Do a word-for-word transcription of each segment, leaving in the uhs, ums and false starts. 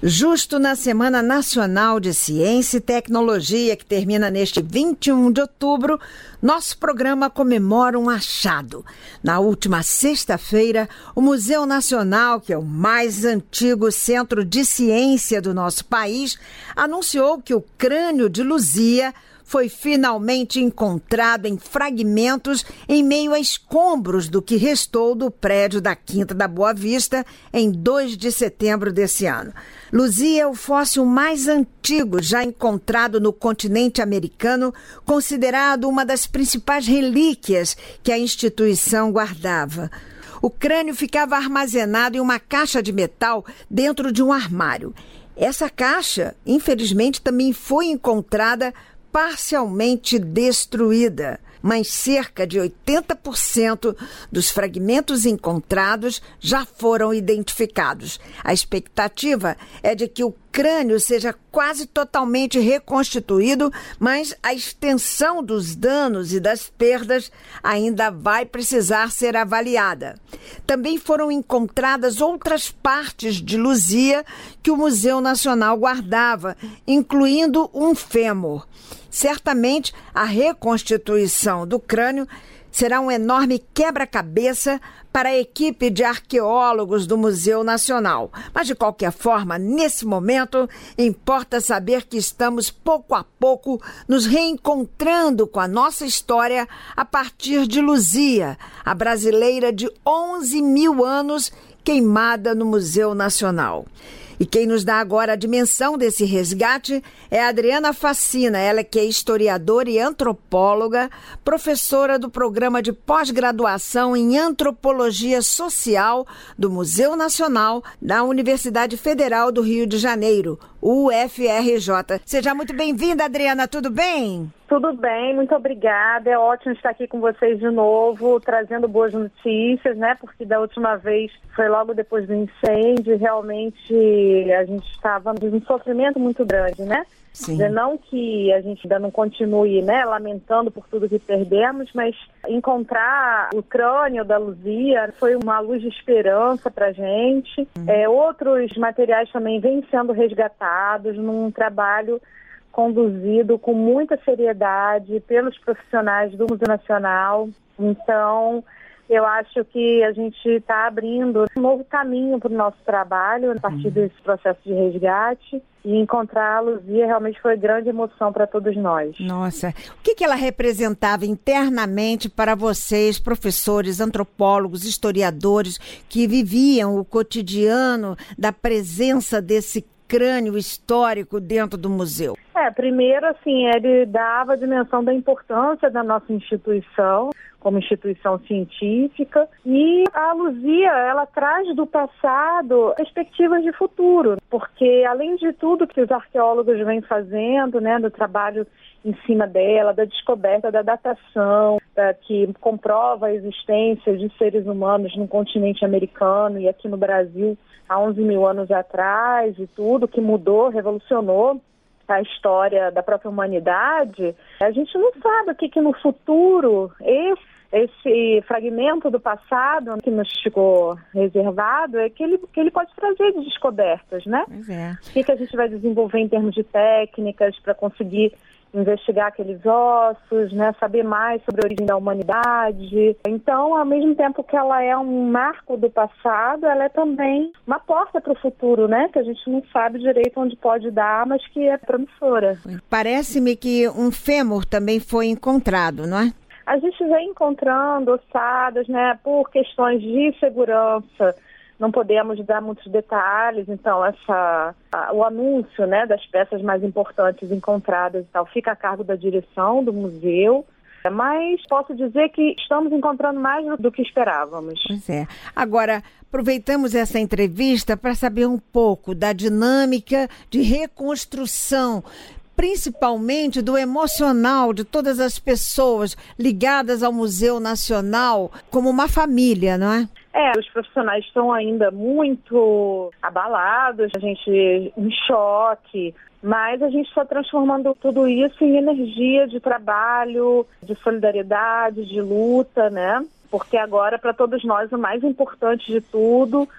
Justo na Semana Nacional de Ciência e Tecnologia, que termina neste vinte e um de outubro, nosso programa comemora um achado. Na última sexta-feira, o Museu Nacional, que é o mais antigo centro de ciência do nosso país, anunciou que o crânio de Luzia foi finalmente encontrado em fragmentos em meio a escombros do que restou do prédio da Quinta da Boa Vista em dois de setembro desse ano. Luzia é o fóssil mais antigo já encontrado no continente americano, considerado uma das principais relíquias que a instituição guardava. O crânio ficava armazenado em uma caixa de metal dentro de um armário. Essa caixa, infelizmente, também foi encontrada parcialmente destruída, mas cerca de oitenta por cento dos fragmentos encontrados já foram identificados. A expectativa é de que o crânio seja quase totalmente reconstituído, mas a extensão dos danos e das perdas ainda vai precisar ser avaliada. Também foram encontradas outras partes de Luzia que o Museu Nacional guardava, incluindo um fêmur. Certamente, a reconstituição do crânio será um enorme quebra-cabeça para a equipe de arqueólogos do Museu Nacional. Mas, de qualquer forma, nesse momento, importa saber que estamos, pouco a pouco, nos reencontrando com a nossa história a partir de Luzia, a brasileira de onze mil anos, queimada no Museu Nacional. E quem nos dá agora a dimensão desse resgate é a Adriana Facina, ela que é historiadora e antropóloga, professora do programa de pós-graduação em Antropologia Social do Museu Nacional da Universidade Federal do Rio de Janeiro, U F R J. Seja muito bem-vinda, Adriana, tudo bem? Tudo bem, muito obrigada. É ótimo estar aqui com vocês de novo, trazendo boas notícias, né? Porque da última vez foi logo depois do incêndio, realmente a gente estava num sofrimento muito grande, né? Sim. Não que a gente ainda não continue, né, lamentando por tudo que perdemos, mas encontrar o crânio da Luzia foi uma luz de esperança para a gente. Uhum. É, outros materiais também vêm sendo resgatados num trabalho conduzido com muita seriedade pelos profissionais do Museu Nacional. Então, eu acho que a gente está abrindo um novo caminho para o nosso trabalho a partir uhum. desse processo de resgate. E encontrar a Luzia realmente foi grande emoção para todos nós. Nossa, o que, que ela representava internamente para vocês, professores, antropólogos, historiadores, que viviam o cotidiano da presença desse crânio histórico dentro do museu? É, primeiro, assim, ele dava a dimensão da importância da nossa instituição como instituição científica, e a Luzia, ela traz do passado perspectivas de futuro, porque além de tudo que os arqueólogos vêm fazendo, né, do trabalho em cima dela, da descoberta, da datação, da, que comprova a existência de seres humanos no continente americano e aqui no Brasil há onze mil anos atrás, e tudo que mudou, revolucionou a história da própria humanidade, a gente não sabe o que, que no futuro esse, esse fragmento do passado que nos ficou reservado é que ele, que ele pode trazer de descobertas, né? Pois é. O que, que a gente vai desenvolver em termos de técnicas para conseguir investigar aqueles ossos, né, saber mais sobre a origem da humanidade. Então, ao mesmo tempo que ela é um marco do passado, ela é também uma porta para o futuro, né, que a gente não sabe direito onde pode dar, mas que é promissora. Parece-me que um fêmur também foi encontrado, não é? A gente vem encontrando ossadas, né, por questões de segurança. Não podemos dar muitos detalhes, então essa, a, o anúncio, né, das peças mais importantes encontradas e tal fica a cargo da direção do museu, mas posso dizer que estamos encontrando mais do que esperávamos. Pois é. Agora, aproveitamos essa entrevista para saber um pouco da dinâmica de reconstrução, principalmente do emocional de todas as pessoas ligadas ao Museu Nacional como uma família, não é? É, os profissionais estão ainda muito abalados, a gente em choque, mas a gente está transformando tudo isso em energia de trabalho, de solidariedade, de luta, né? Porque agora, para todos nós, o mais importante de tudo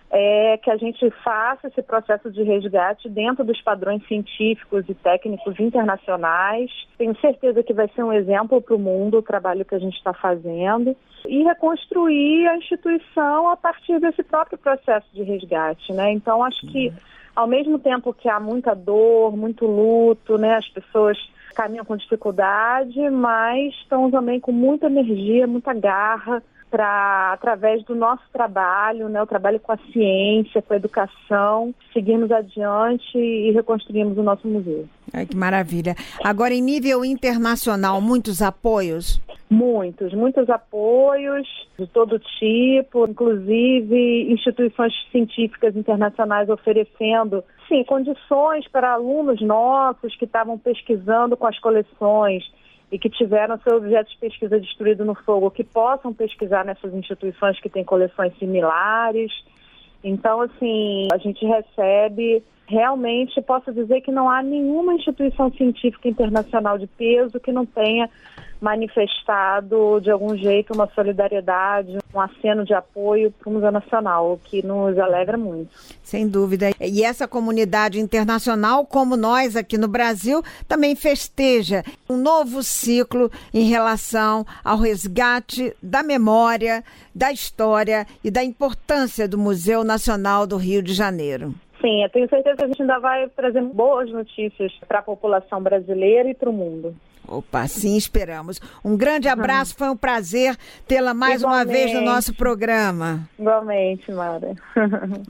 é que a gente faça esse processo de resgate dentro dos padrões científicos e técnicos internacionais. Tenho certeza que vai ser um exemplo para o mundo o trabalho que a gente está fazendo e reconstruir a instituição a partir desse próprio processo de resgate, né? Então, acho que ao mesmo tempo que há muita dor, muito luto, né, as pessoas caminham com dificuldade, mas estão também com muita energia, muita garra, para, através do nosso trabalho, né, o trabalho com a ciência, com a educação, seguirmos adiante e reconstruirmos o nosso museu. Ai, que maravilha. Agora, em nível internacional, muitos apoios? Muitos, muitos apoios de todo tipo, inclusive instituições científicas internacionais oferecendo, sim, condições para alunos nossos que estavam pesquisando com as coleções e que tiveram seu objeto de pesquisa destruído no fogo, que possam pesquisar nessas instituições que têm coleções similares. Então, assim, a gente recebe, realmente, posso dizer que não há nenhuma instituição científica internacional de peso que não tenha manifestado, de algum jeito, uma solidariedade, um aceno de apoio para o Museu Nacional, o que nos alegra muito. Sem dúvida. E essa comunidade internacional, como nós aqui no Brasil, também festeja um novo ciclo em relação ao resgate da memória, da história e da importância do Museu Nacional do Rio de Janeiro. Sim, eu tenho certeza que a gente ainda vai trazer boas notícias para a população brasileira e para o mundo. Opa, sim, esperamos. Um grande abraço, foi um prazer tê-la mais Igualmente. uma vez no nosso programa. Igualmente, Mara.